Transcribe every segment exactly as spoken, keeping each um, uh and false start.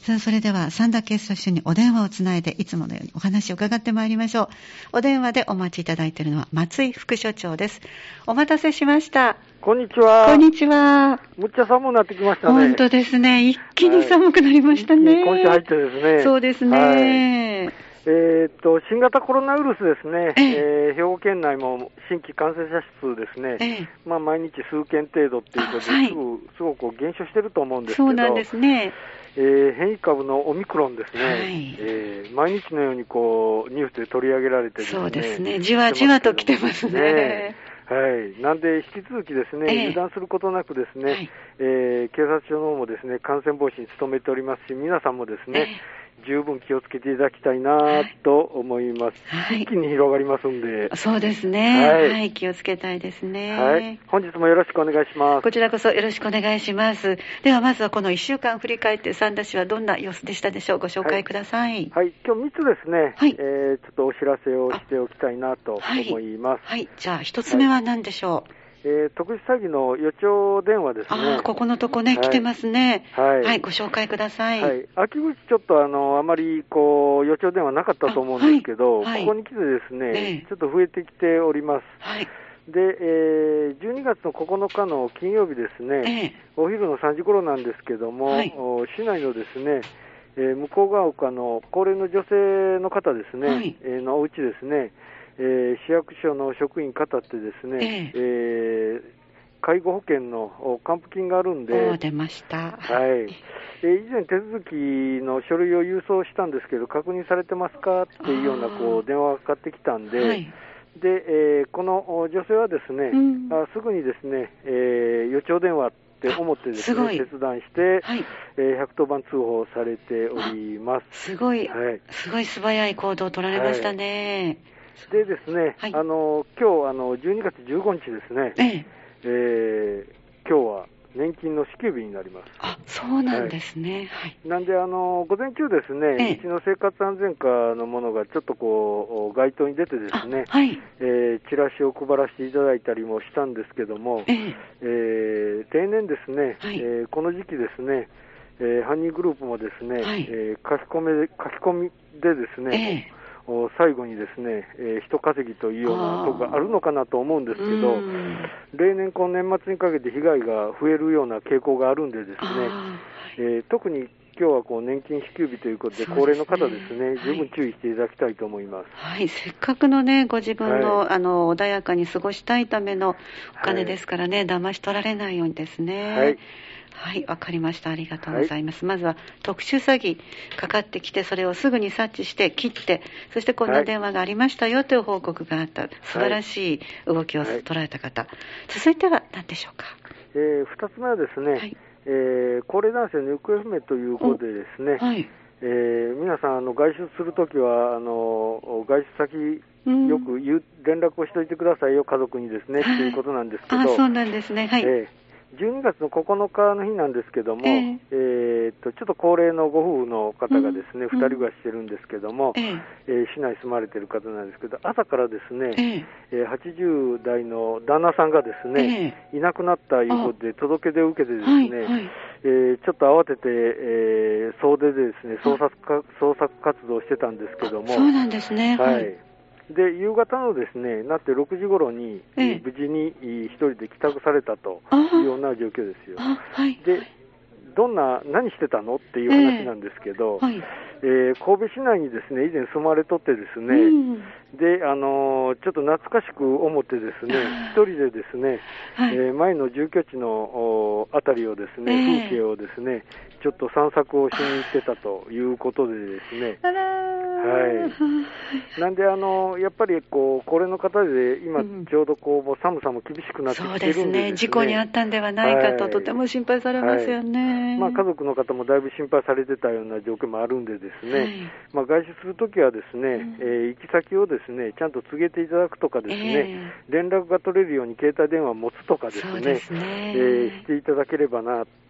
さあ、それでは三田警察署にお電話をつないでいつものようにお話を伺ってまいりましょう。お電話でお待ちいただいているのは松井副署長です。お待たせしました。 こんにちは。 こんにちは。 むっちゃ寒くなってきましたね。 本当ですね。一気に寒くなりましたね。 はい、今週入ってですね。 そうですね。はい、 えー、っと新型コロナウイルスですね、えええー、兵庫県内も新規感染者数ですね、ええまあ、毎日数件程度っていうことで、はい、すぐすごく減少してると思うんですけど、 そうなんですね。 えー、変異株のオミクロンですね、はいえー、毎日のようにこうニュースで取り上げられてですね、 そうですね、じわじわと来てますね。 はい、なんで引き続きですね、えー、油断することなくですね、はいえー、警察署の方もですね感染防止に努めておりますし、皆さんもですね、えー、十分気をつけていただきたいなと思います、はい、一気に広がりますんで。 そうですね、はいはい、気をつけたいですね、 はい、本日もよろしくお願いします。 こちらこそよろしくお願いします。ではまずはこのいっしゅうかん振り返って三田市はどんな様子でしたでしょう。ご紹介ください。 はい、はい、今日みっつですね、はいえー、ちょっとお知らせをしておきたいなと思います。 はい、はい、じゃあひとつめは何でしょう。はいえー、特殊詐欺の予兆電話ですね。 あ、ここのとこね、はい、来てますね、はい。はい、ご紹介ください。 はい、秋口ちょっとあのあまりこう予兆電話なかったと思うんですけど、はいはい、ここに来てですね、えー、ちょっと増えてきております。はい。で、えー、じゅうにがつのここのかの金曜日ですね、えー、お昼のさんじ頃なんですけども、はい、市内のですね、えー、向こう側丘の高齢の女性の方ですね、はいえー、のお家ですね。えー、市役所の職員方ってですね、えーえー、介護保険の還付金があるんで、 出ました、 はいえー、以前手続きの書類を郵送したんですけど確認されてますかっていうようなこう電話がかかってきたんで、はい、でえー、この女性はですね、うん、あすぐにですね、えー、予兆電話って思ってですね切断して、はいえー、ひゃくとおばん通報されております。 すごい、はい、すごい素早い行動を取られましたね。はいでですね、はい、あの今日あのじゅうにがつじゅうごにちですね、えええー、今日は年金の支給日になります。 あ、そうなんですね。はい、 なんであの午前中ですね、ええ、うちの生活安全課のものがちょっとこう街頭に出てですね、はいえー、チラシを配らせていただいたりもしたんですけども、えええー、例年ですね、はいえー、この時期ですね、えー、犯人グループもですね、はいえー、書き込み書き込みでですね、ええ最後にですね、えー、人稼ぎというようなとこがあるのかなと思うんですけど、例年この年末にかけて被害が増えるような傾向があるんでですね、えー、特に今日はこう年金支給日ということで、高齢の方ですね、はい、十分注意していただきたいと思います。 はい、せっかくのね、ご自分の、はい、あの穏やかに過ごしたいためのお金ですからね、はい、騙し取られないようにですね。はいはい、わかりました。ありがとうございます。はい、まずは特殊詐欺かかってきて、それをすぐに察知して切って、そしてこんな電話がありましたよという報告があった、はい、素晴らしい動きを捉えた方、はい、続いては何でしょうか。 えー、ふたつめはですね、はいえー、高齢男性の行方不明ということでですね、はいえー、皆さんあの外出するときはあの外出先よく言う連絡をしておいてくださいよ、家族にですね、と、はい、いうことなんですけど、 あ、そうなんですね、はいえーじゅうにがつのここのかの日なんですけども、えーえー、とちょっと高齢のご夫婦の方がですね、うん、ふたり暮らししてるんですけども、えーえー、市内に住まれている方なんですけど、朝からですね、えーえー、はちじゅう代の旦那さんがですね、えー、いなくなったいうことで届け出を受けてですね、はいはいえー、ちょっと慌てて、えー、総出でですね捜索か捜索活動をしてたんですけども、 そうなんですね、 はいはいで夕方のですねなってろくじ頃に、ええ、無事に一人で帰宅されたというような状況ですよ。はい、でどんな何してたのっていう話なんですけど、ええはいえー、神戸市内にですね以前住まれとってですね、うん、であのー、ちょっと懐かしく思ってですね一人でですね、はいえー、前の住居地のあたりをですね、えー、風景をですねちょっと散策をしに行ってたということでですね、はい、なんであのやっぱりこう高齢の方で今ちょうどこう、うん、もう寒さも厳しくなってきているんでですね、 そうですね、事故にあったんではないかと、はい、とても心配されますよね、 はいまあ、家族の方もだいぶ心配されてたような状況もあるんでですね、はいまあ、外出するときはですね、うんえー、行き先をですねちゃんと告げていただくとかですね、えー、連絡が取れるように携帯電話を持つとかですね、そうですね、えー、していただければな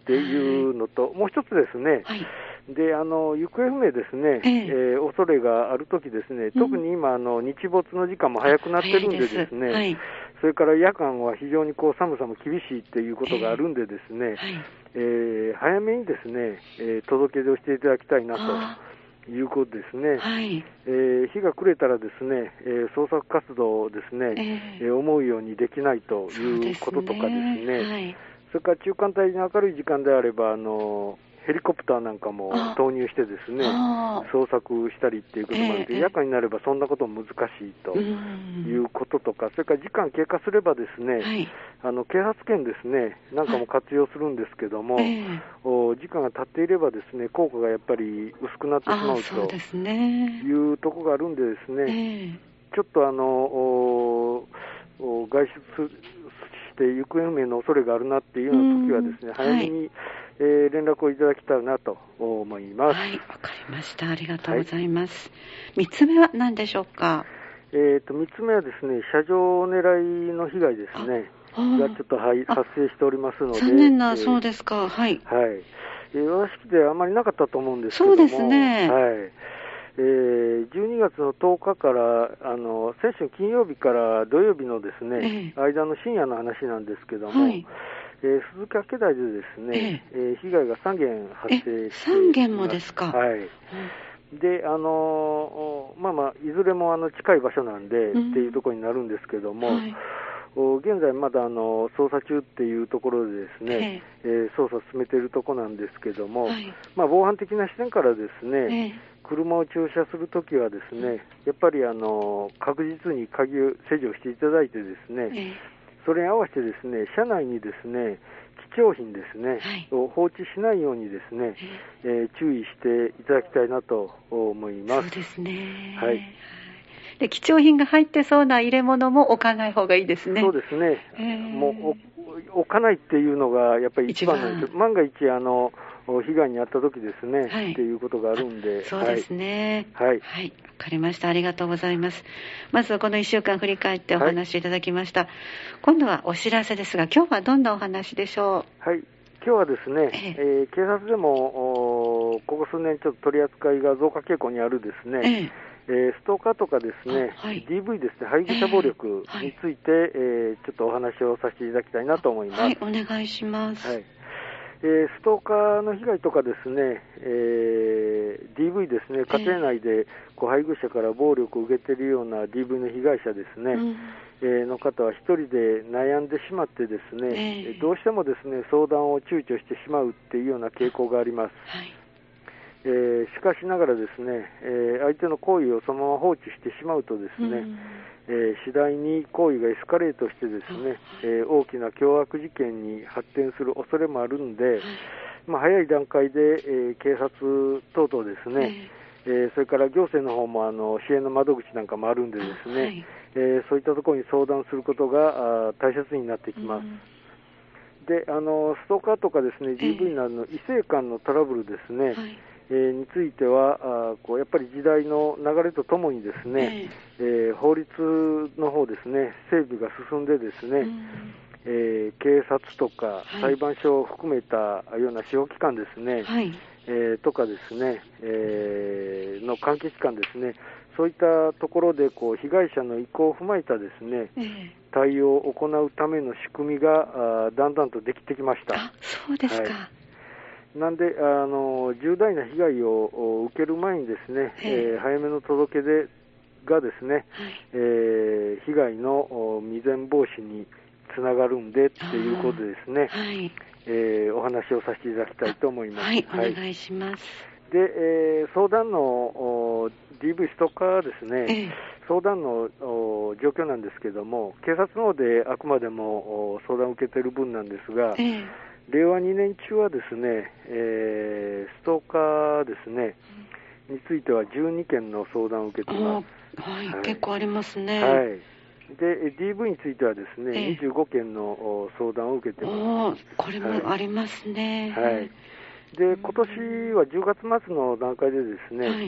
っていうのと、はい、もう一つですね、はい、であの行方不明ですね、えーえー、恐れがあるときですね、特に今、あの日没の時間も早くなってるんでですね、はい、それから夜間は非常にこう寒さも厳しいっていうことがあるんでですね、えーはいえー、早めにですね、えー、届け出をしていただきたいなということですね、はいえー、日が暮れたらですね、えー、捜索活動をですね、えー、思うようにできないということとかですね、はい、それから中間帯に明るい時間であればあのヘリコプターなんかも投入してですね、捜索したりっていうこともあるので、えー、夜間になればそんなことも難しいということとか、それから時間経過すればですね、はい、あの警察犬ですね、なんかも活用するんですけども、はいえー、時間が経っていればですね、効果がやっぱり薄くなってしまうというところがあるんでですね、えー、ちょっとあの外出して行方不明の恐れがあるなっていうような時はですね、早めに、はいえー、連絡をいただきたいなと思います。 はい、わかりました。ありがとうございます。はい、みっつめは何でしょうか。 えーと、みっつめはですね、車上狙いの被害ですね、がちょっと、はい、発生しておりますので。 残念な、えー、そうですか。はい。 はい。えー、私であまりなかったと思うんですけども。 そうですね。 はい。えー、じゅうにがつのとおかからあの先週金曜日から土曜日のですね、えー、間の深夜の話なんですけども、はいえー、鈴木明台でですね、えーえー、被害がさんけん発生しています。 さんけんもですか。 はい。うん、で、あのー、まあまあいずれもあの近い場所なんで、うん、っていうところになるんですけども、はい、現在まだあの捜査中っていうところでですね、えー、捜査を進めているところなんですけども、はい、まあ防犯的な視点からですね、えー車を駐車するときはですね、やっぱりあの確実に鍵を施錠していただいてですね、えー、それに合わせてですね、車内にですね、貴重品ですね、はい、を放置しないようにですね、えーえー、注意していただきたいなと思います。 そうですね。はい。で、貴重品が入ってそうな入れ物も置かない方がいいですね。 そうですね。えー、もう置かないっていうのがやっぱり一番なんです。万が一あの被害に遭った時ですね、はい、っていうことがあるんで。 そうですね。 はい。 はい。わかりました。ありがとうございます。まずはこのいっしゅうかん振り返ってお話しいただきました。はい、今度はお知らせですが、今日はどんなお話でしょう。はい。今日はですね、えええー、警察でもここ数年ちょっと取り扱いが増加傾向にあるですね、えええー、ストーカーとかですね、はい、ディーブイ ですね、配偶者暴力について、えーはいえー、ちょっとお話をさせていただきたいなと思います。 はい、お願いします。 はいえー、ストーカーの被害とかですね、えー、ディーブイ ですね、家庭内でこう配偶者から暴力を受けているような ディーブイ の被害者ですね、うんえー、の方は一人で悩んでしまってですね、えー、どうしてもですね、相談を躊躇してしまうっていうような傾向があります。はいえー、しかしながらですね、えー、相手の行為をそのまま放置してしまうとですね、うんえー、次第に行為がエスカレートしてですね、えー、大きな凶悪事件に発展する恐れもあるんで、はいまあ、早い段階で、えー、警察等々ですね、えー、それから行政の方もあの支援の窓口なんかもあるんでですね、はいえー、そういったところに相談することが大切になってきます。うんであのストーカーとかですね ディーブイ などの異性間のトラブルですね、はいえー、についてはあこうやっぱり時代の流れとともにですね、えーえー、法律の方ですね整備が進んでですね、うんえー、警察とか裁判所を含めたような司法機関ですね、はいえー、とかですね、えー、の関係機関ですねそういったところでこう被害者の意向を踏まえたですね、えー、対応を行うための仕組みがだんだんとできてきました。 あ、そうですか。はいなんであの重大な被害を受ける前にですね、えー、早めの届け出がですね、はいえー、被害の未然防止につながるんでっていうことでですね、はいえー、お話をさせていただきたいと思います。 はい、はい、お願いします。 で、えー、相談の ディーブイ ストーカーですね、えー、相談の状況なんですけども、警察の方であくまでも相談を受けている分なんですが、えーれいわにねん中はですね、えー、ストーカーですね、うん、についてはじゅうにけんの相談を受けています。 はい、はい、結構ありますね。 はい。で、ディーブイ についてはですね、えー、にじゅうごけんの相談を受けています。 これもありますね。 はい。はい、で、今年はじゅうがつ末の段階でですね、はい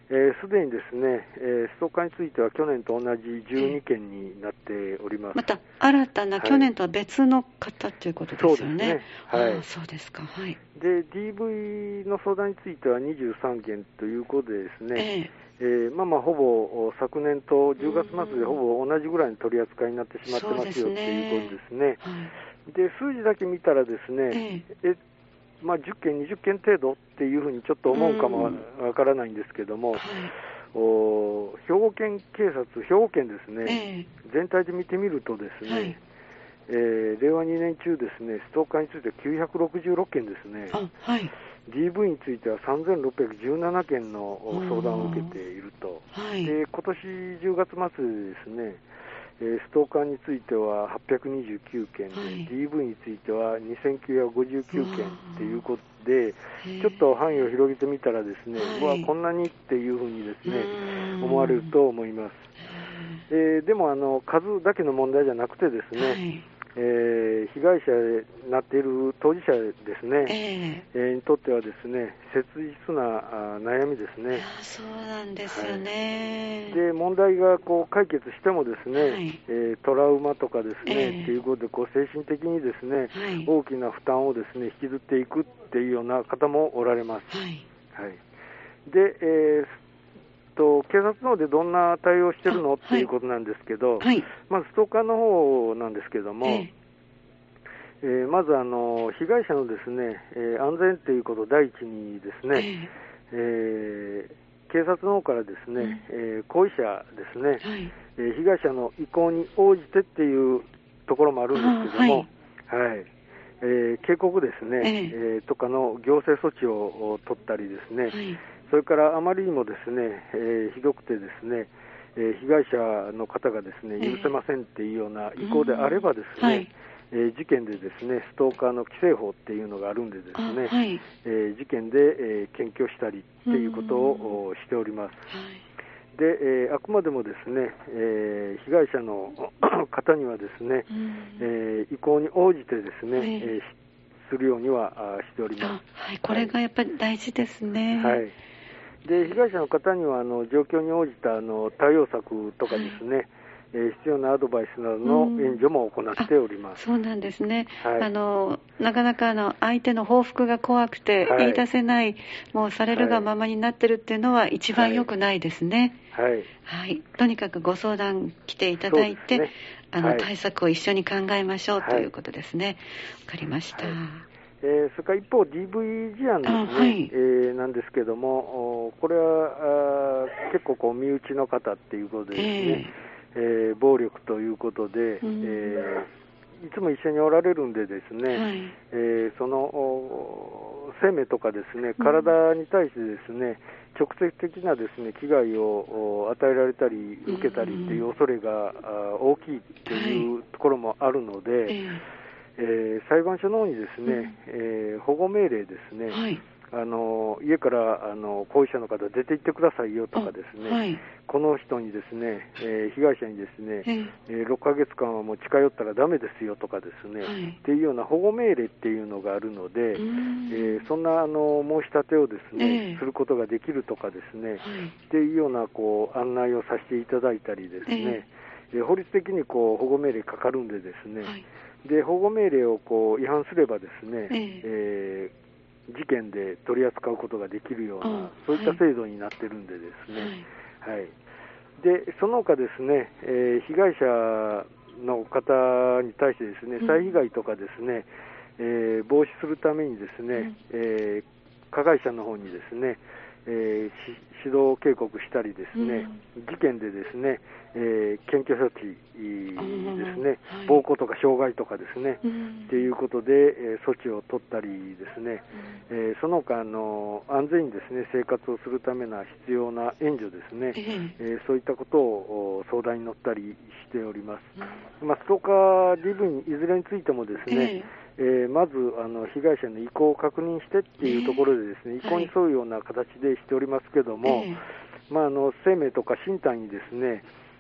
すで、えー、にですね、えー、ストーカーについては去年と同じじゅうにけんになっております。 また新たな、はい、去年とは別の方ということですよね。 そうですね。はい。 あ、そうですか。はい。 で、ディーブイ の相談についてはにじゅうさんけんということでですね、えーえー、まあまあほぼ昨年とじゅうがつまつでほぼ同じぐらいの取り扱いになってしまってますよっていうことですね。で、数字だけ見たらですね、ええまあ、じゅっけん、にじゅっけん程度っていうふうにちょっと思うかもわからないんですけども、はい、お兵庫県警察、兵庫県ですね、えー、全体で見てみるとですね、はい、えー、れいわにねん中ですね、ストーカーについてはきゅうひゃくろくじゅうろっけんですね、はい、ディーブイ についてはさんぜんろっぴゃくじゅうななけんの相談を受けていると、はい、で今年じゅうがつまつでですね、えー、ストーカーについてははっぴゃくにじゅうきゅうけんで、はい、ディーブイ についてはにせんきゅうひゃくごじゅうきゅうけんということで、ちょっと範囲を広げてみたらですね、うわ、こんなにっていうふうにですね、思われると思います。えー、でもあの数だけの問題じゃなくてですね、はい、えー、被害者になっている当事者ですね、えーえー、にとってはですね、切実な悩みですね。いや、 そうなんですよね。 はい、で、問題がこう解決してもですね、はい、えー、トラウマとかですね、えー、っていうことでこう精神的にですね、はい、大きな負担をですね引きずっていくっていうような方もおられます。はい。はい、で、えーと警察の方でどんな対応してるのっていうことなんですけど、はい、まずストーカーの方なんですけども、ええー、まずあの被害者のですね、えー、安全ということ第一にですね、えー、警察の方からですね、うん、えー、行為者ですね、はい、えー、被害者の意向に応じてっていうところもあるんですけども、はい、はい、えー、警告ですね、えーえー、とかの行政措置を取ったりですね、はい、それからあまりにもですね、えー、ひどくてですね、えー、被害者の方がですね許せませんっていうような意向であればですね、はい、えー、事件でですねストーカーの規制法っていうのがあるんでですね、はい、えー、事件で、えー、検挙したりっていうことをしております。で、えー、あくまでもですね、えー、被害者の方にはですね、えー、意向に応じてですね、えー、するようにはしております。 はい、これがやっぱり大事ですね。 はい。で、被害者の方にはあの状況に応じたあの対応策とかですね、はい、えー、必要なアドバイスなどの援助も行っております。 そうなんですね。はい、あのなかなかあの相手の報復が怖くて言い出せない、はい、もうされるがままになってるっていうのは一番良くないですね。はい。はいはい、とにかくご相談来ていただいて、ね、あの、はい、対策を一緒に考えましょうということですね。わ、はい、かりました。はい、 えー、それから一方 ディーブイ 事案ですね、はい、えー、なんですけども、これは結構こう身内の方っていうことでですね、えーえー、暴力ということで、うん、えー、いつも一緒におられるんでですね、はい、えー、その生命とかですね、体に対してですね、うん、直接的なですね危害を与えられたり受けたりっていう恐れが大きいっていうところもあるので、はい、えー、裁判所の方にですね、うん、えー、保護命令ですね、はい、あの家からあの行為者の方出て行ってくださいよとかですね、はい、この人にですね、えー、被害者にですね、えー、ろっかげつかんはもう近寄ったらダメですよとかですね、はい、っていうような保護命令っていうのがあるので、えー、そんなあの申し立てをですね、えー、することができるとかですね、はい、っていうようなこう案内をさせていただいたりですね、えー、法律的にこう保護命令かかるんでですね、はい、で保護命令をこう違反すればですね、えーえー、事件で取り扱うことができるような、そういった制度になってるんでですね、はい、はい、でその他ですね、えー、被害者の方に対してですね、再被害とかですね、えー、防止するためにですね、うん、えー、加害者の方にですね、えー、指導警告したりですね、うん、事件でですね、えー、検挙措置ですね、はい、暴行とか傷害とかですね、うん、っていうことで、えー、措置を取ったりですね、うん、えー、その他の安全にですね生活をするための必要な援助ですね、えーえー、そういったことを相談に乗ったりしております。うん、まあ、ストーカー ディーブイ にいずれについてもですね、えーえー、まずあの被害者の意向を確認してっていうところでですね、えー、意向に沿うような形でしておりますけども、えーまあ、あの生命とか身体にですね、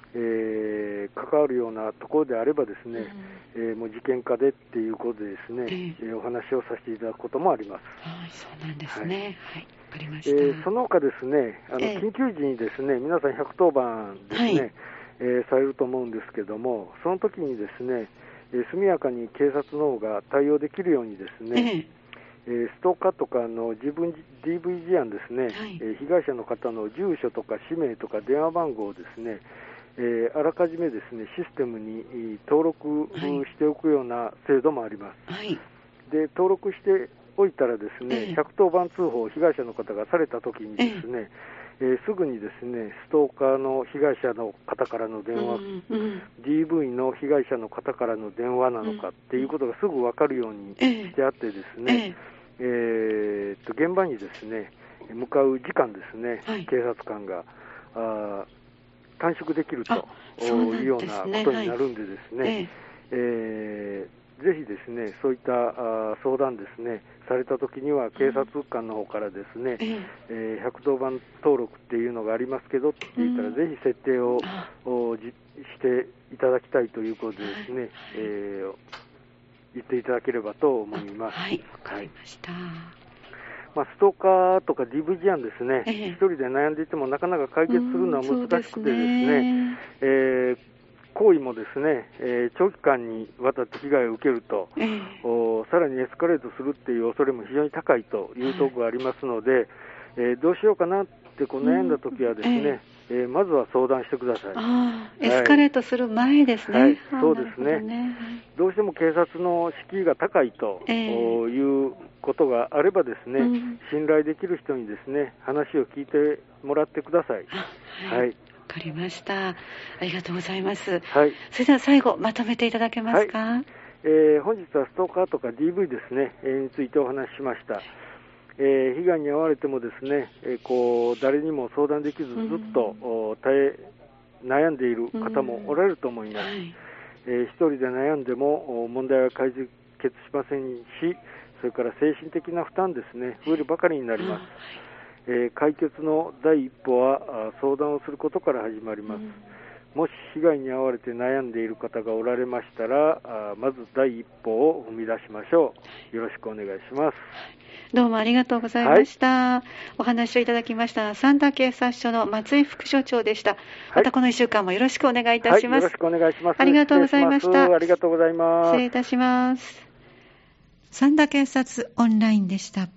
えー、関わるようなところであればですね、うん、えー、もう事件化でっていうことでですね、えー、お話をさせていただくこともあります。 はい、そうなんですね。はい、わかりました。 えー、その他ですね、あの、えー、緊急時にですね、皆さんひゃくとおばんですね、はい、えー、されると思うんですけども、その時にですね、えー、速やかに警察の方が対応できるようにですね、えー、えー、ストーカーとかの自分 ディーブイ 事案ですね、はい、えー、被害者の方の住所とか氏名とか電話番号をですね、えー、あらかじめですねシステムに登録しておくような制度もあります。はい、で登録しておいたらですね、えー、ひゃくとおばん通報被害者の方がされたときにですね、えーえー、すぐにですねストーカーの被害者の方からの電話、うんうん、ディーブイ の被害者の方からの電話なのかっていうことがすぐ分かるようにしてあってですね、えーえー、っと現場にですね向かう時間ですね、はい、警察官があ短縮できるというようなことになるんでですね、はい、ええー、ぜひですねそういったあ相談ですねされたときには警察官の方からですね、うん、えー、ひゃくとおばん登録っていうのがありますけどって言ったら、うん、ぜひ設定をしていただきたいということでですね、はい、えー、言っていただければと思います。 はい、わかりました。 まあ、ストーカーとか ディーブイ 事案ですね、ええ、一人で悩んでいてもなかなか解決するのは難しくてですね、うん、ねえー、行為もですね、えー、長期間にわたって被害を受けると、ええ、さらにエスカレートするっていう恐れも非常に高いというところがありますので、はい、えー、どうしようかなってこう悩んだときはですね、うん、えええー、まずは相談してください。 あ、エスカレートする前ですね。 はい、そうですね。どうしても警察の敷居が高いということがあればですね、うん、信頼できる人にですね話を聞いてもらってください。 はい。はい、わかりました。ありがとうございます。はい。それでは最後まとめていただけますか。はい、 えー、本日はストーカーとか ディーブイ ですね、えー、についてお話ししました。えー、被害に遭われてもですね、えー、こう誰にも相談できずずっと、うん、耐え悩んでいる方もおられると思います。うん、はい、えー、一人で悩んでも問題は解決しませんし、それから精神的な負担ですね増えるばかりになります。えー、解決の第一歩は相談をすることから始まります。うん、もし被害に遭われて悩んでいる方がおられましたら、あまず第一歩を踏み出しましょう。よろしくお願いします。 どうもありがとうございました。はい、お話をいただきました三田警察署の松井副署長でした。はい、またこのいっしゅうかんもよろしくお願いいたします。はい、よろしくお願いします。 ありがとうございました。 ありがとうございます。 失礼いたします。三田警察オンラインでした。